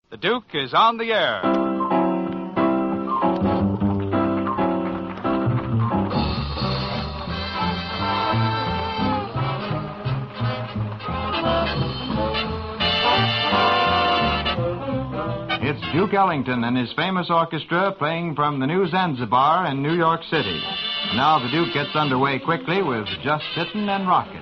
The Duke is on the air. It's Duke Ellington and his famous orchestra playing from the New Zanzibar in New York City. Now the Duke gets underway quickly with Just Sittin' and Rockin'.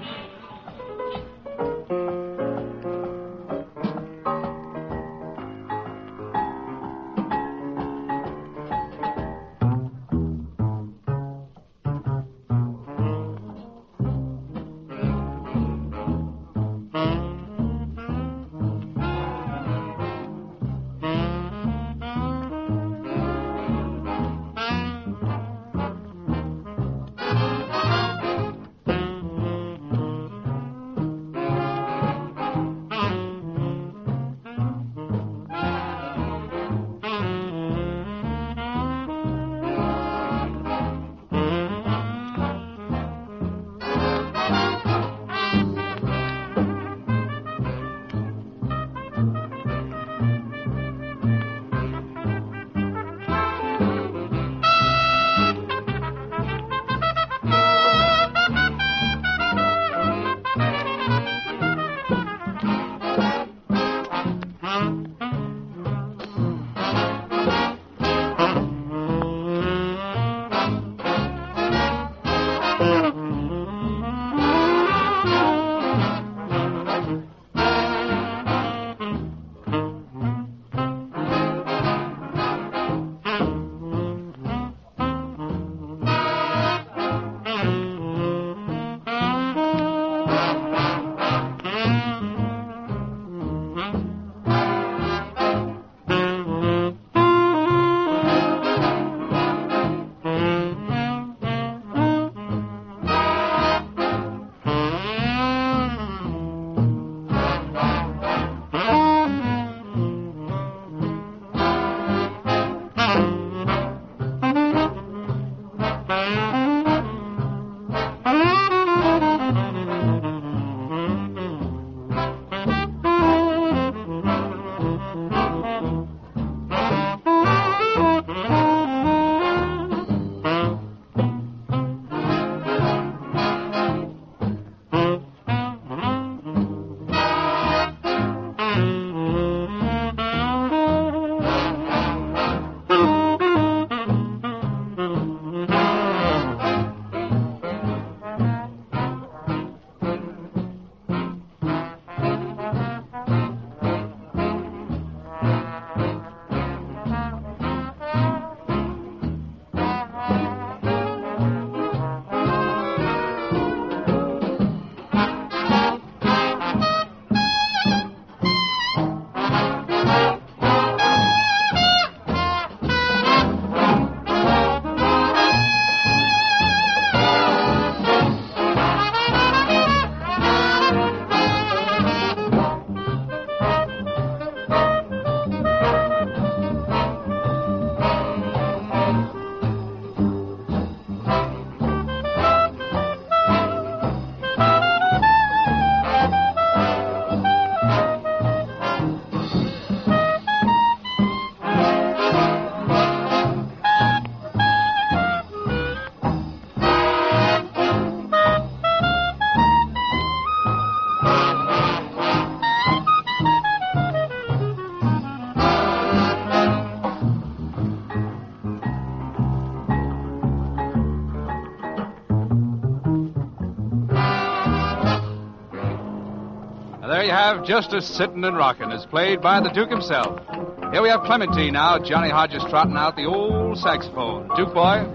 There you have Justice Sittin' and Rockin', as played by the Duke himself. Here we have Clementine now, Johnny Hodges trotting out the old saxophone. Duke boy.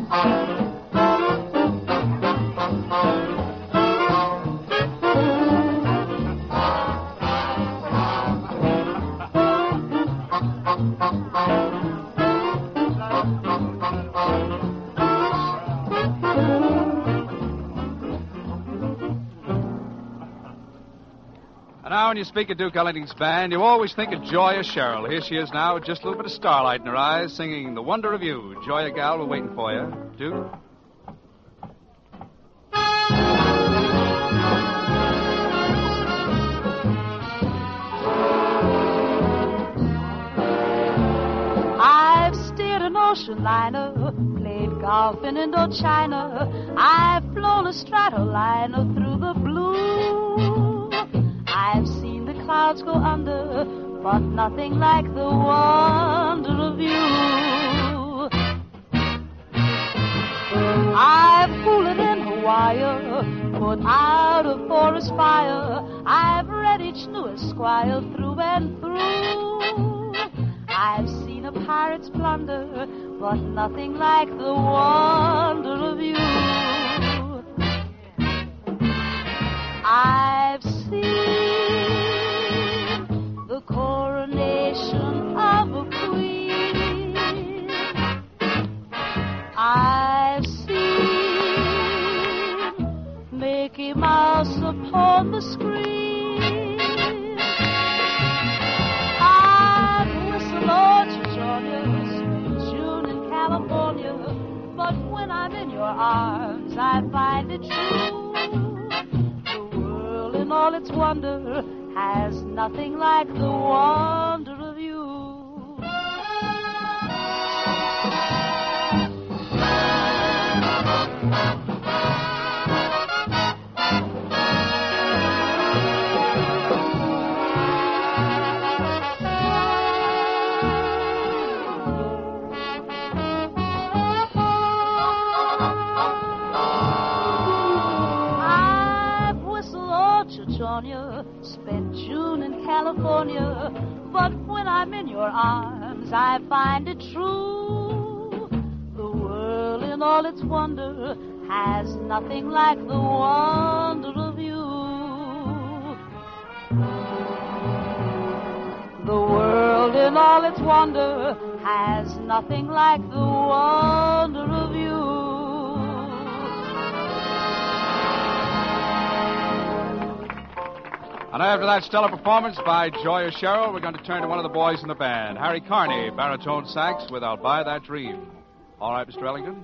And now when you speak of Duke Ellington's band, you always think of Joya Sherrill. Here she is now with just a little bit of starlight in her eyes, singing The Wonder of You. Joya, gal, we're waiting for you. Duke? I've steered an ocean liner, played golf in Indochina. I've flown a stratoliner through the blue. I've seen the clouds go under, but nothing like the wonder of you. I've fooled in Hawaii, put out a forest fire. I've read each new esquire through and through. I've seen a pirate's plunder, but nothing like the wonder of you. I've seen the coronation of a queen. I've seen Mickey Mouse upon the screen. I've whistled Lord Georgia's June in California, but when I'm in your arms, I find it true. In all its wonder, has nothing like the wonder of you. Spent June in California, but when I'm in your arms, I find it true. The world in all its wonder has nothing like the wonder of you. The world in all its wonder has nothing like the wonder of you. And after that stellar performance by Joya Sherrill, we're going to turn to one of the boys in the band, Harry Carney, baritone sax with I'll Buy That Dream. All right, Mr. Ellington?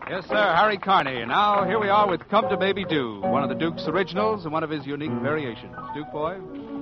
Yes, sir, Harry Carney. Now, here we are with Come to Baby Do, one of the Duke's originals and one of his unique variations. Duke boy?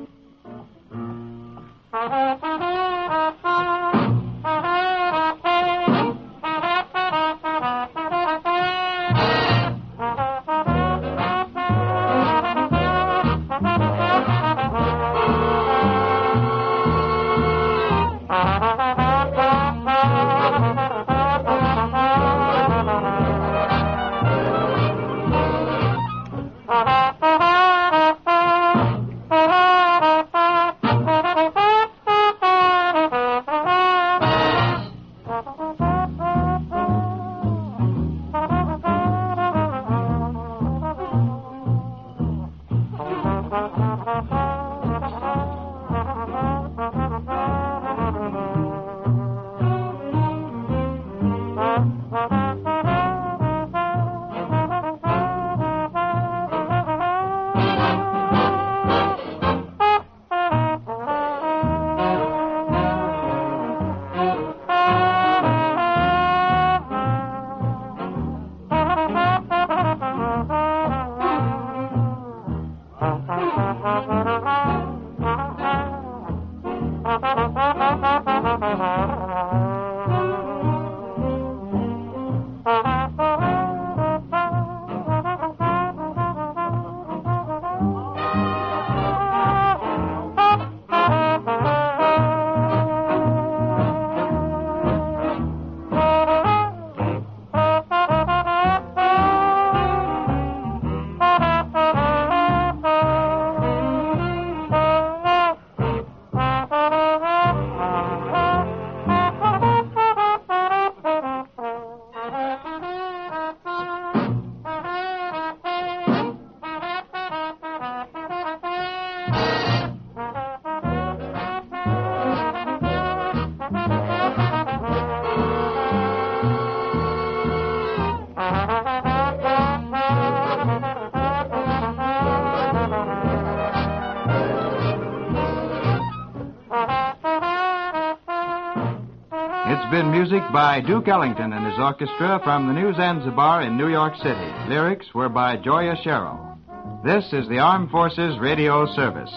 It's been music by Duke Ellington and his orchestra from the New Zanzibar in New York City. Lyrics were by Joya Sherrill. This is the Armed Forces Radio Service.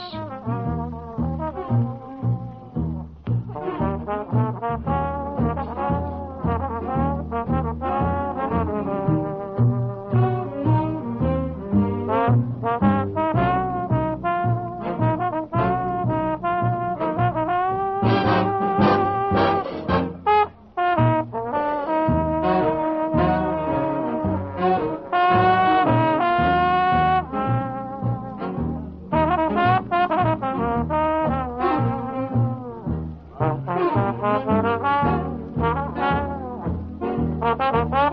Thank you.